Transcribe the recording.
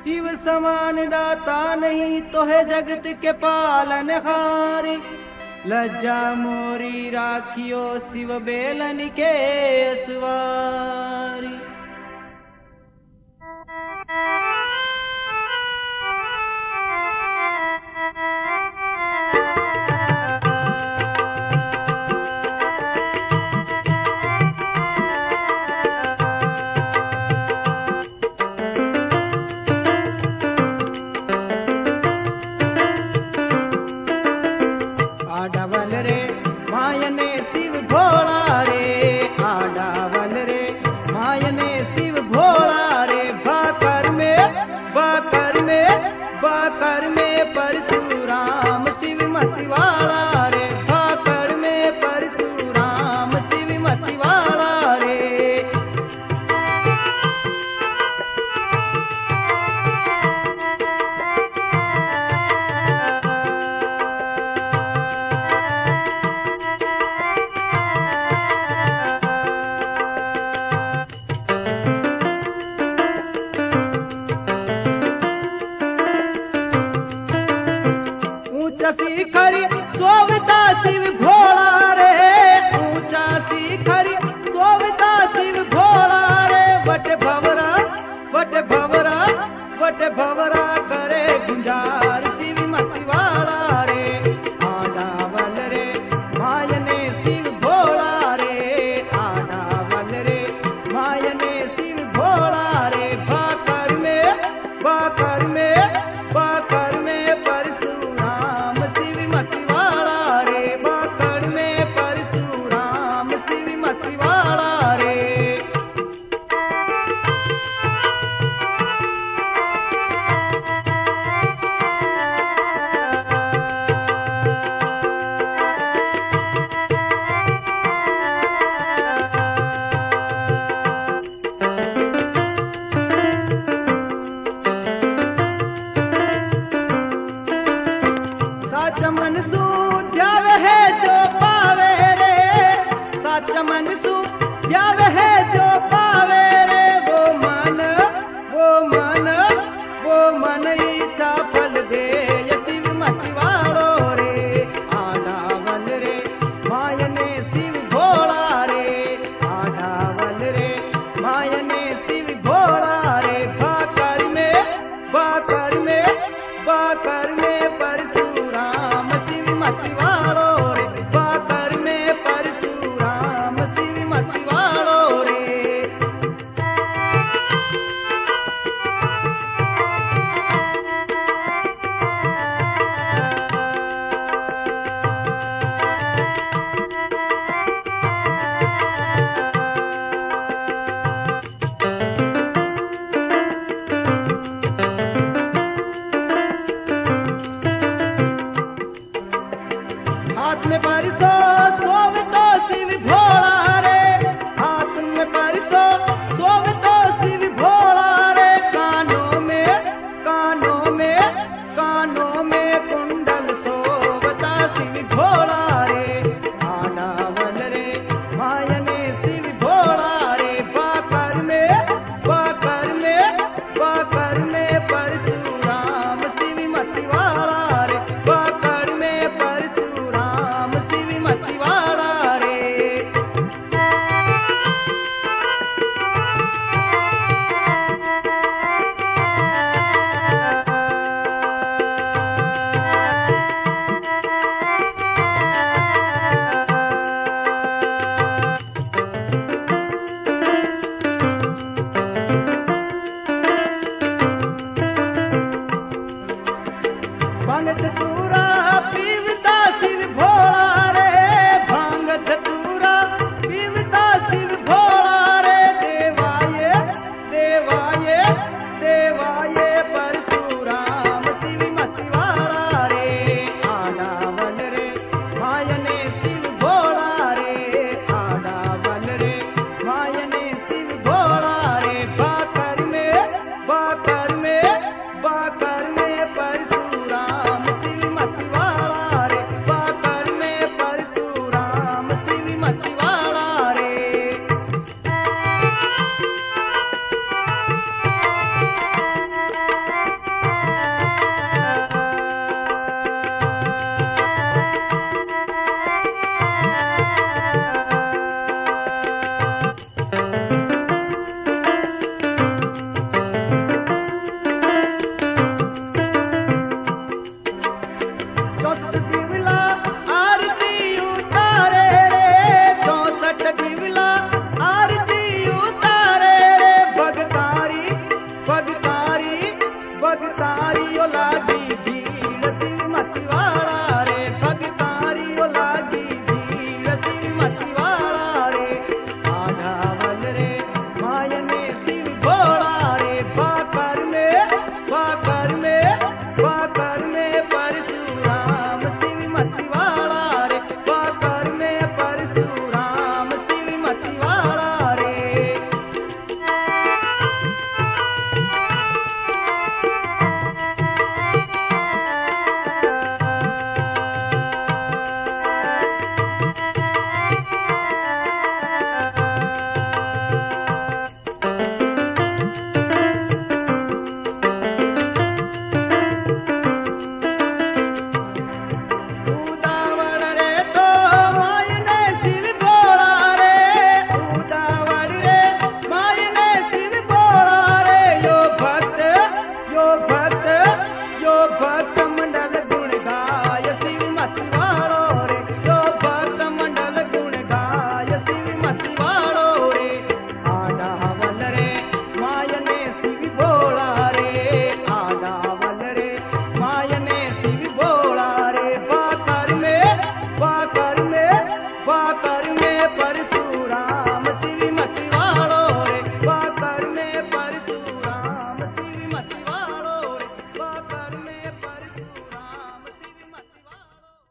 शिव समान दाता नहीं तो है जगत के पालनहारी। लज्जा मोरी राखियो शिव बेलन के सवारी। आडावल रे मायने शिव भोला रे, आडावल रे मायने शिव भोला रे। बाकर में परशुराम शिव मतिवाला रे, बाकर में परशुराम शिव मतिवाला रे। शिखर सोवता शिव भोला रे, ऊंचा शिखर सोवता शिव भोला रे। वट भवरा करे गुंजार शिव मतिवाला रे। आडावल रे मायने शिव भोला रे, आडावल रे मायने शिव भोला रे। बाकर में परशुराम शिव मतिवाला रे, बाकर में परशुराम शिव मतिवाला रे। साचा मन सूझावे है जो पावे रे, साचा मन सूझावे है जो पावे रे। वो मन इच्छा फल दे